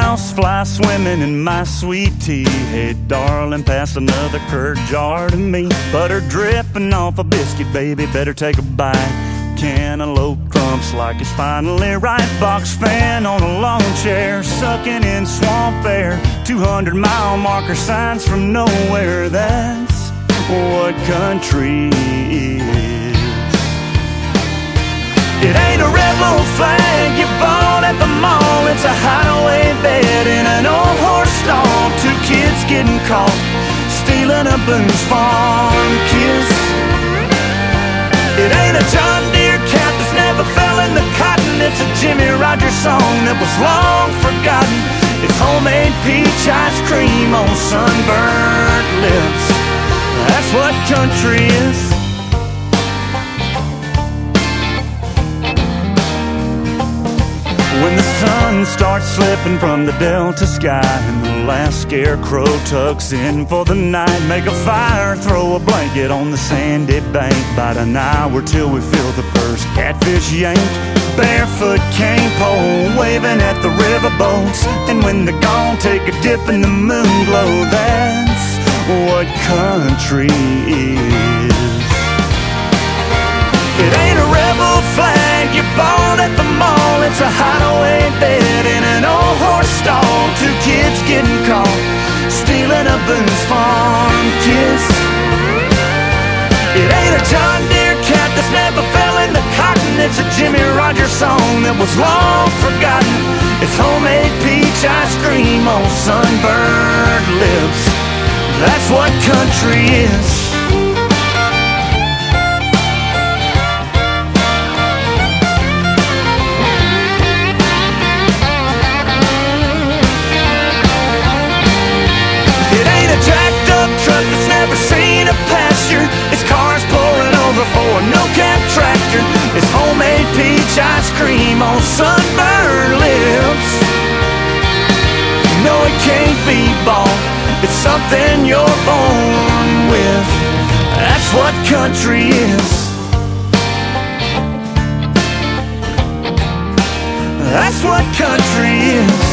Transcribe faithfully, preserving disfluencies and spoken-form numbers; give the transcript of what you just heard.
house, fly swimming in my sweet tea. Hey, darling, pass another curd jar to me. Butter dripping off a biscuit, baby, better take a bite. Cantaloupe crumps like it's finally right. Box fan on a lawn chair, sucking in swamp air. two hundred mile marker signs from nowhere. That's what country is. It ain't a rebel flag you bought at the mall. It's a hideaway bed in an old horse stall. Two kids getting caught stealing a Boone's Farm kiss. It ain't a John Deere cat that's never fell in the cotton. It's a Jimmy Rogers song that was long forgotten. It's homemade peach ice cream on sunburnt lips. That's what country is. When the sun starts slipping from the delta sky and the last scarecrow tucks in for the night, make a fire, throw a blanket on the sandy bank. About an hour till we feel the first catfish yank. Barefoot cane pole waving at the riverboats, and when they're gone, take a dip in the moon glow. That's what country is. It ain't a rebel flag you bought at the mall. It's a hideaway bed in an old horse stall. Two kids getting caught stealing a Boone's Farm kiss. It ain't a John Deere cat that's never fell in the cotton. It's a Jimmy Rogers song that was long forgotten. It's homemade peach ice cream on sunburned lips. That's what country is. Jacked up truck that's never seen a pasture. It's cars pouring over for a no-cab tractor. It's homemade peach ice cream on sunburned lips. No, it can't be bought. It's something you're born with. That's what country is. That's what country is.